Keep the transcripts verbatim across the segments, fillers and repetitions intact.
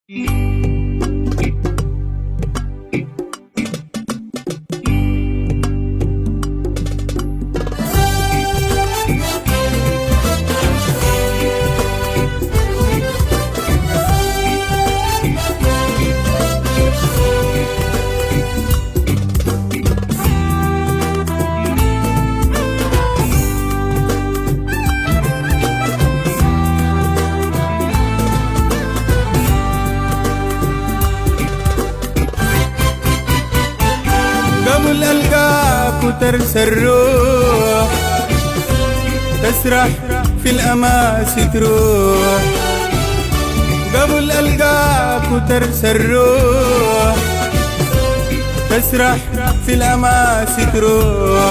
قبل ألقاك وترسى الروح تسرح في الأماسي تروح. قبل ألقاك وترسى الروح تسرح في الأماسي تروح.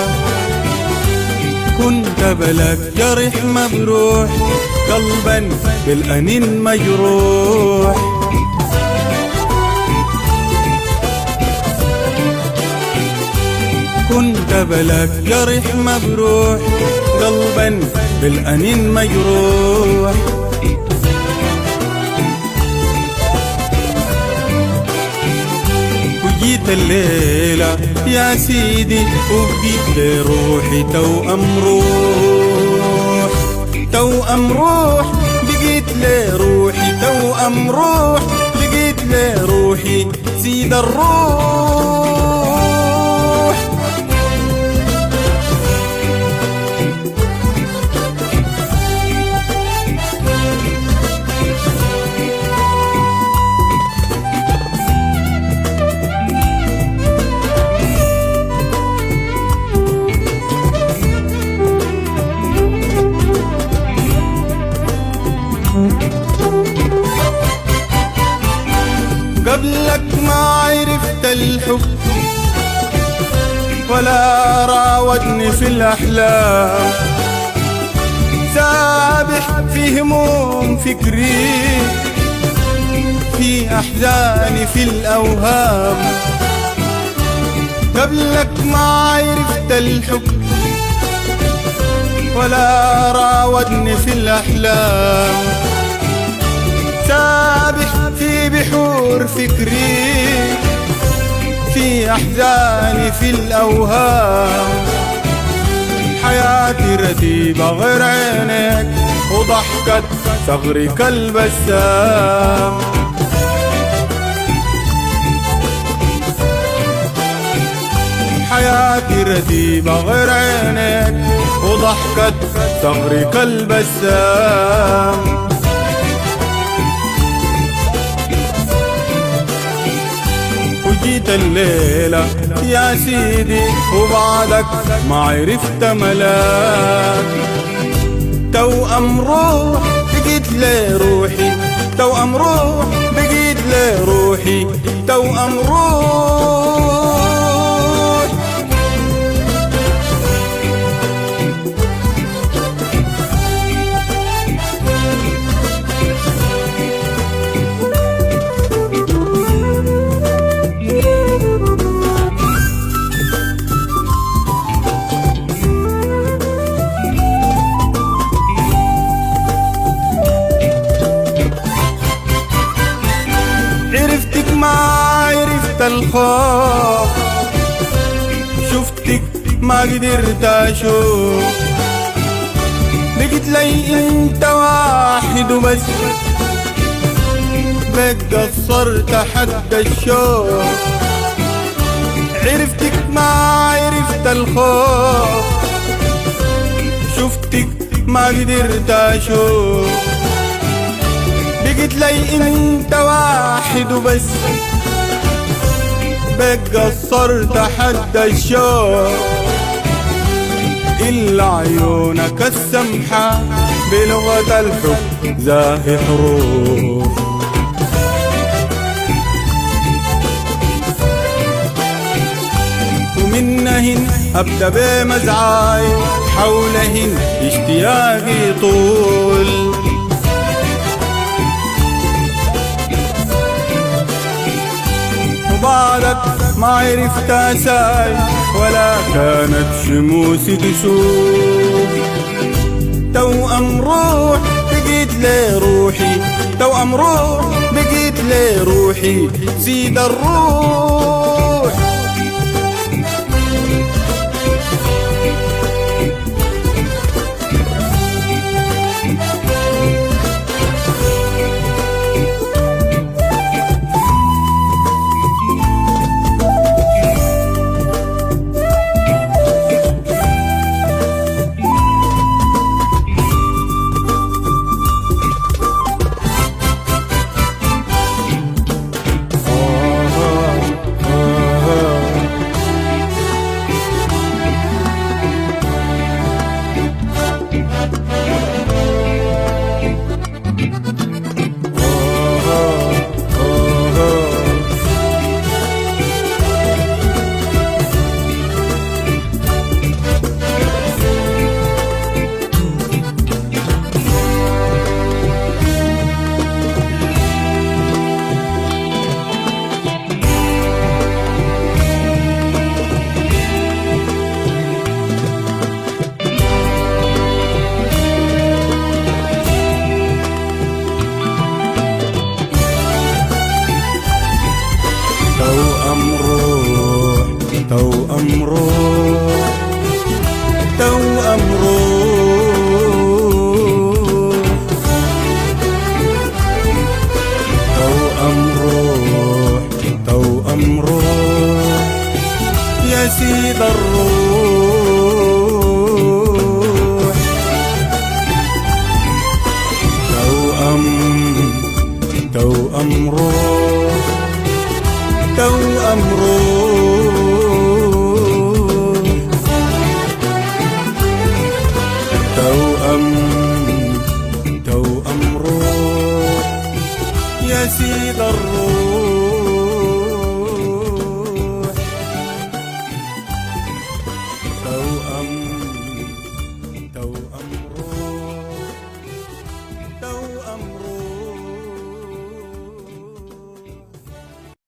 كنت بلك جرح مبروح قلبا بالأنين مجروح. كنت بلك جرح مبروح قلبا بالأنين مجروح. وجيت الليلة يا سيدي وبقيت لروحي توأم روح. توأم روح بقيت لروحي توأم روح بقيت لروحي سيد الروح. قبلك ما عرفت الحب ولا راودني في الأحلام. سابح في هموم فكري في أحزاني في الأوهام. قبلك ما عرفت الحب ولا راودني في الأحلام. سابح في بحور فكري في أحزاني في الأوهام. حياتي رديبة غير عينك وضحكت صغرك البسام. حياتي رديبة غير عينك وضحكت صغرك البسام. جيت الليلة يا سيدي وبعدك ما عرفت ملاك. توأم روح بقيت لروحي توأم روح بقيت لروحي توأم روح. عرفتك ما عرفت الخوف شفتك ما قدرت أشوف. بقيت لي انت واحد وبس بك قصرت حد الشوق. عرفتك ما عرفت الخوف شفتك ما قدرت أشوف. بقيت لي انت واحد وبس بك قصرت حد الشوق. إلا عيونك السمحة بلغة الحب زاهي حروف. ومنهن أبدأ بمزعاي حولهن اشتياقي طول. وبعدك ما عرفت أساي ولا كانت شموسي تسوق. توأم روح بقيت لروحي توأم روح بقيت لروحي سيد الروح. توأم روح توأم روح توأم روح توأم روح توأم روح يا سيد الروح. توأم توأم روح توأم روح توأم توأم روح يا سيد الروح. توأم توأم روح توأم روح